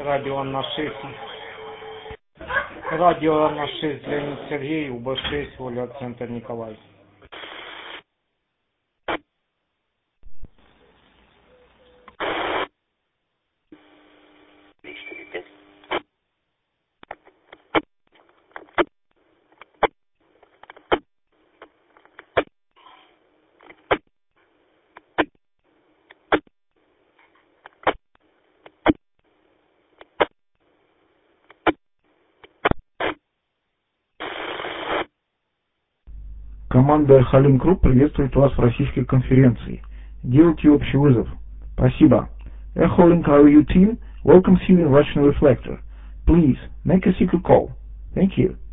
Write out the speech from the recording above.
Радио на 6. Радио на 6. Леонид Сергей, УБ6, Оля, Центр Николай. Команда Халин Групп приветствует вас в российской конференции. Делайте общий вызов. Спасибо. Halink RU team welcomes you in Russian Reflector. Please make a secret call. Thank you.